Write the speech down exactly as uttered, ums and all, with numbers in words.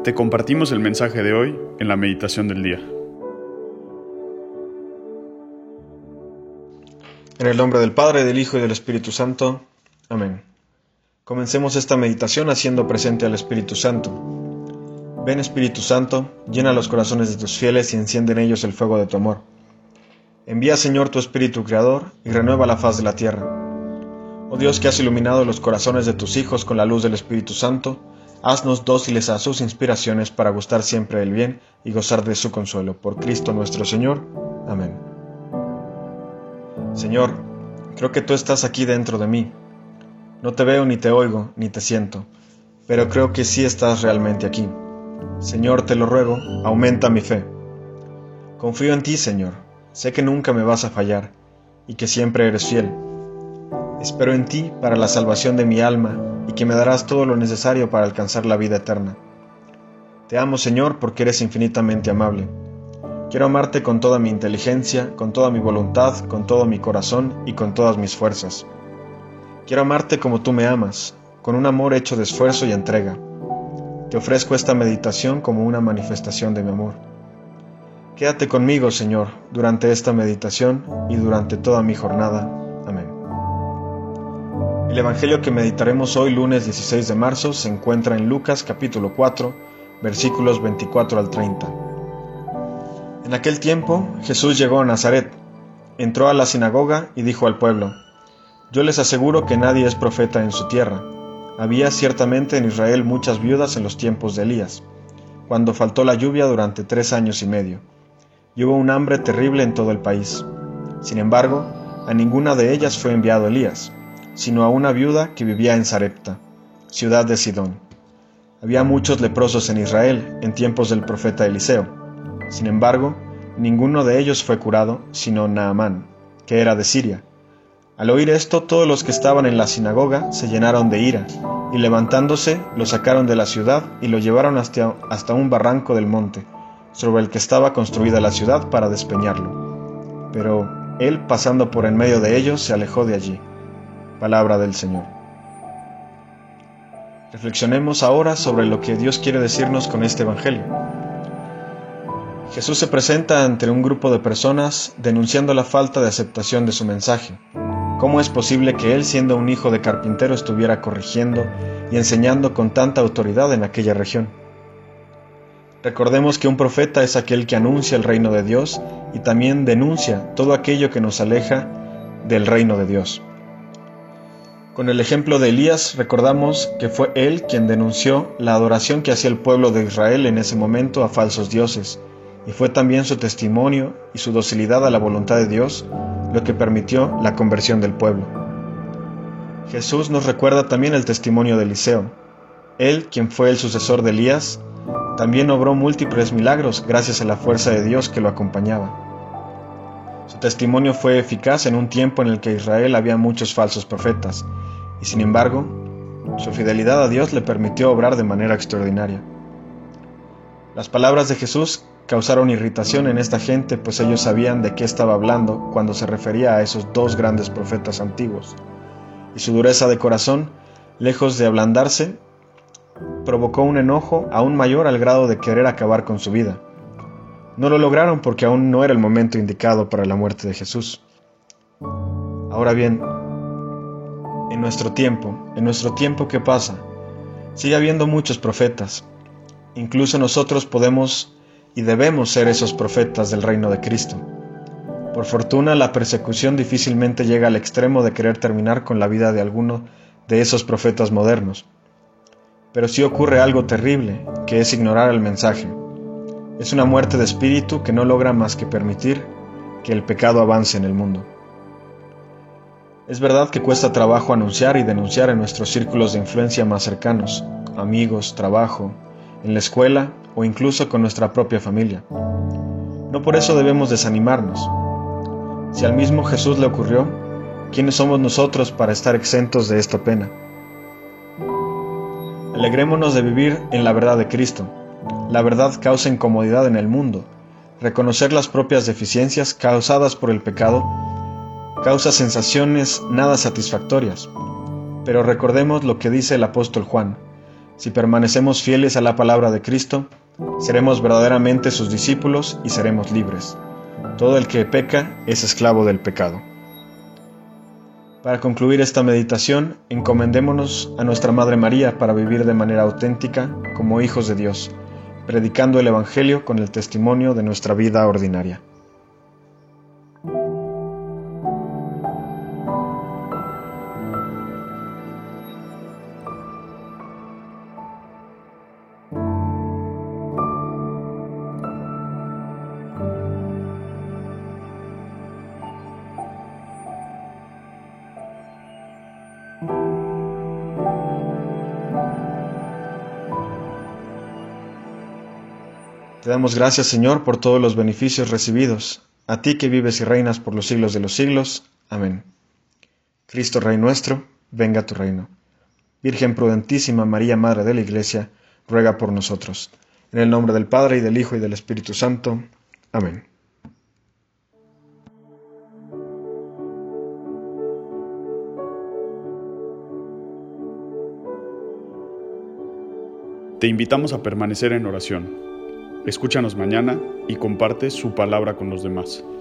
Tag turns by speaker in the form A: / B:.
A: Te compartimos el mensaje de hoy en la meditación del día.
B: En el nombre del Padre, del Hijo y del Espíritu Santo. Amén. Comencemos esta meditación haciendo presente al Espíritu Santo. Ven, Espíritu Santo, llena los corazones de tus fieles y enciende en ellos el fuego de tu amor. Envía, Señor, tu Espíritu Creador y renueva la faz de la tierra. Oh Dios, que has iluminado los corazones de tus hijos con la luz del Espíritu Santo, haznos dóciles a sus inspiraciones para gustar siempre del bien y gozar de su consuelo. Por Cristo nuestro Señor. Amén. Señor, creo que tú estás aquí dentro de mí. No te veo, ni te oigo, ni te siento, pero creo que sí estás realmente aquí. Señor, te lo ruego, aumenta mi fe. Confío en ti, Señor. Sé que nunca me vas a fallar y que siempre eres fiel. Espero en ti para la salvación de mi alma y que me darás todo lo necesario para alcanzar la vida eterna. Te amo, Señor, porque eres infinitamente amable. Quiero amarte con toda mi inteligencia, con toda mi voluntad, con todo mi corazón y con todas mis fuerzas. Quiero amarte como tú me amas, con un amor hecho de esfuerzo y entrega. Te ofrezco esta meditación como una manifestación de mi amor. Quédate conmigo, Señor, durante esta meditación y durante toda mi jornada. Amén. El Evangelio que meditaremos hoy, lunes dieciséis de marzo, se encuentra en Lucas capítulo cuatro, versículos veinticuatro al treinta. En aquel tiempo, Jesús llegó a Nazaret, entró a la sinagoga y dijo al pueblo: Yo les aseguro que nadie es profeta en su tierra. Había ciertamente en Israel muchas viudas en los tiempos de Elías, cuando faltó la lluvia durante tres años y medio, y hubo un hambre terrible en todo el país. Sin embargo, a ninguna de ellas fue enviado Elías, sino a una viuda que vivía en Sarepta, ciudad de Sidón. Había muchos leprosos en Israel en tiempos del profeta Eliseo. Sin embargo, ninguno de ellos fue curado, sino Naamán, que era de Siria. Al oír esto, todos los que estaban en la sinagoga se llenaron de ira, y levantándose, lo sacaron de la ciudad y lo llevaron hasta, hasta un barranco del monte, sobre el que estaba construida la ciudad, para despeñarlo. Pero él, pasando por en medio de ellos, se alejó de allí. Palabra del Señor. Reflexionemos ahora sobre lo que Dios quiere decirnos con este Evangelio. Jesús se presenta ante un grupo de personas denunciando la falta de aceptación de su mensaje. ¿Cómo es posible que él, siendo un hijo de carpintero, estuviera corrigiendo y enseñando con tanta autoridad en aquella región? Recordemos que un profeta es aquel que anuncia el reino de Dios y también denuncia todo aquello que nos aleja del reino de Dios. Con el ejemplo de Elías, recordamos que fue él quien denunció la adoración que hacía el pueblo de Israel en ese momento a falsos dioses, y fue también su testimonio y su docilidad a la voluntad de Dios lo que permitió la conversión del pueblo. Jesús nos recuerda también el testimonio de Eliseo. Él, quien fue el sucesor de Elías, también obró múltiples milagros gracias a la fuerza de Dios que lo acompañaba. Su testimonio fue eficaz en un tiempo en el que Israel había muchos falsos profetas, y sin embargo, su fidelidad a Dios le permitió obrar de manera extraordinaria. Las palabras de Jesús causaron irritación en esta gente, pues ellos sabían de qué estaba hablando cuando se refería a esos dos grandes profetas antiguos, y su dureza de corazón, lejos de ablandarse, provocó un enojo aún mayor al grado de querer acabar con su vida. No lo lograron porque aún no era el momento indicado para la muerte de Jesús. Ahora bien, en nuestro tiempo, en nuestro tiempo que pasa, sigue habiendo muchos profetas. Incluso nosotros podemos y debemos ser esos profetas del reino de Cristo. Por fortuna, la persecución difícilmente llega al extremo de querer terminar con la vida de alguno de esos profetas modernos. Pero sí ocurre algo terrible, que es ignorar el mensaje. Es una muerte de espíritu que no logra más que permitir que el pecado avance en el mundo. Es verdad que cuesta trabajo anunciar y denunciar en nuestros círculos de influencia más cercanos, amigos, trabajo, en la escuela o incluso con nuestra propia familia. No por eso debemos desanimarnos. Si al mismo Jesús le ocurrió, ¿quiénes somos nosotros para estar exentos de esta pena? Alegrémonos de vivir en la verdad de Cristo. La verdad causa incomodidad en el mundo. Reconocer las propias deficiencias causadas por el pecado causa sensaciones nada satisfactorias. Pero recordemos lo que dice el apóstol Juan: Si permanecemos fieles a la palabra de Cristo, seremos verdaderamente sus discípulos y seremos libres. Todo el que peca es esclavo del pecado. Para concluir esta meditación, encomendémonos a nuestra Madre María para vivir de manera auténtica como hijos de Dios, predicando el Evangelio con el testimonio de nuestra vida ordinaria. Te damos gracias, Señor, por todos los beneficios recibidos, a ti que vives y reinas por los siglos de los siglos. Amén. Cristo Rey nuestro, venga a tu reino. Virgen prudentísima María, Madre de la Iglesia, ruega por nosotros. En el nombre del Padre, y del Hijo, y del Espíritu Santo. Amén.
A: Te invitamos a permanecer en oración. Escúchanos mañana y comparte su palabra con los demás.